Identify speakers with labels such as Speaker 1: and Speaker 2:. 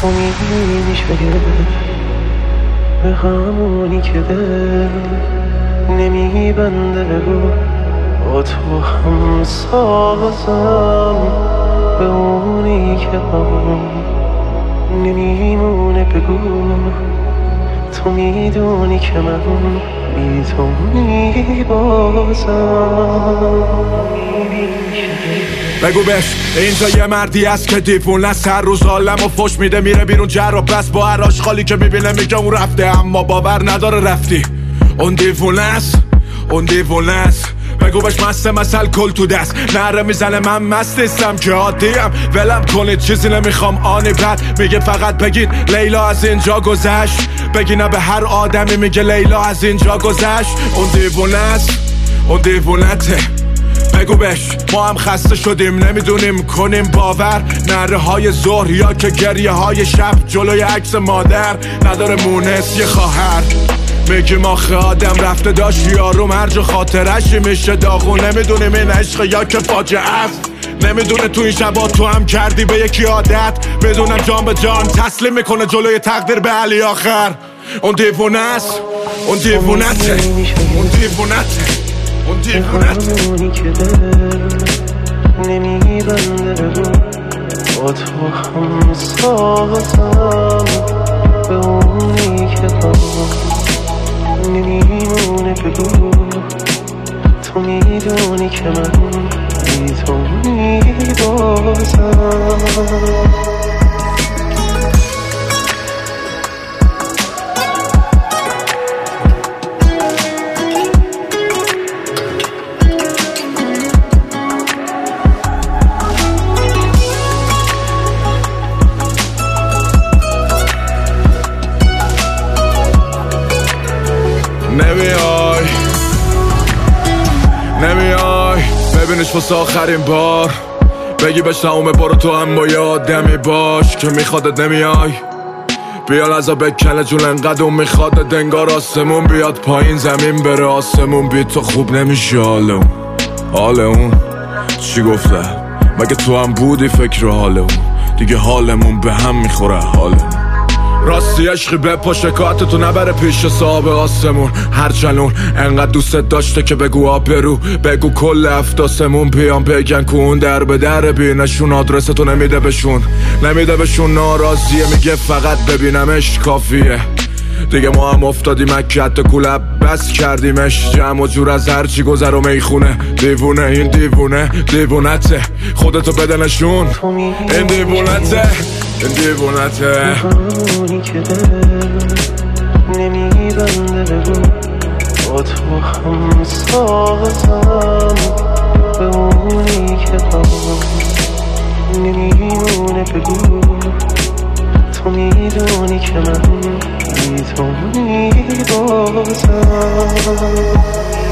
Speaker 1: تو میشه به همونی که دل نمیبنده بگو با تو هم سازم به اونی که هم نمیمونه بگو تو میدونی که من بی تو میبازم
Speaker 2: بگو بش اینجا یه مردی هست که دیوونه است هر روز عالمو فش میده میره بیرون جر و بس با هر آشغالی که میبینه میگه اون رفته اما باور نداره رفتی اون دیوونه است اون دیوونه است بگو بش مست مثل کل تو دست نره میزنه من مست نیستم که عادیم ولم کنید چیزی نمیخوام آنی بد میگه فقط بگید لیلا از اینجا گذشت بگی نه به هر آدمی میگه لیلا از اینجا گذشت اون دیوونه است اون دیوونته بگو بش ما هم خسته شدیم نمیدونیم کنیم باور نره های ظهر یا که گریه های شب جلوی عکس مادر نداره مونس یه خواهر میگیم آخه آدم رفته داشت یارو مرج خاطرش میشه داغون نمیدونیم این عشق یا که فاجعه است نمیدونه تو این شبا تو هم کردی به یکی عادت بدونم جان به جان تسلیم میکنه جلوی تقدیر به علی آخر اون دیوونه است اون دیوونته اون دیوونته اون دیوونته
Speaker 1: همونی که دل نمیبنده بگو با تو هم سازم به اونی که هم نمیمونه بگو تو میدونی که من بی تو میبازم
Speaker 2: نمیای ببینش واسه آخرین بار بگی بهش تمومه برو تو هم با یه آدمی باش که میخوادت نمیای بیا لحظه بکنه جون انقدر اون میخوادت انگار آسمون بیاد پایین زمین بره آسمون بی تو خوب نمیشه حال اون چی گفته مگه تو هم بودی فکر حال اون دیگه حالمون به هم میخوره حالمون راستی عشقی بپا شکایتتو نبره پیش صاحب آسمون هرچنون انقدر دوستت داشته که بگو آبرو بگو کل افتاسمون بیان بگن که اون در به در بینشون آدرستو نمیده بهشون ناراضیه میگه فقط ببینمش کافیه دیگه ما هم افتادیم مکت کولب بس کردیمش جمع و جور از هرچی گذر و میخونه دیوونه این دیوونته خودتو بده نشون این دیوونته این دیوونته
Speaker 1: همونی که دل نمیبنده بگو با تو هم سازم به اونی که هم نمیمونه بگو تو میدونی که من بی تو میبازم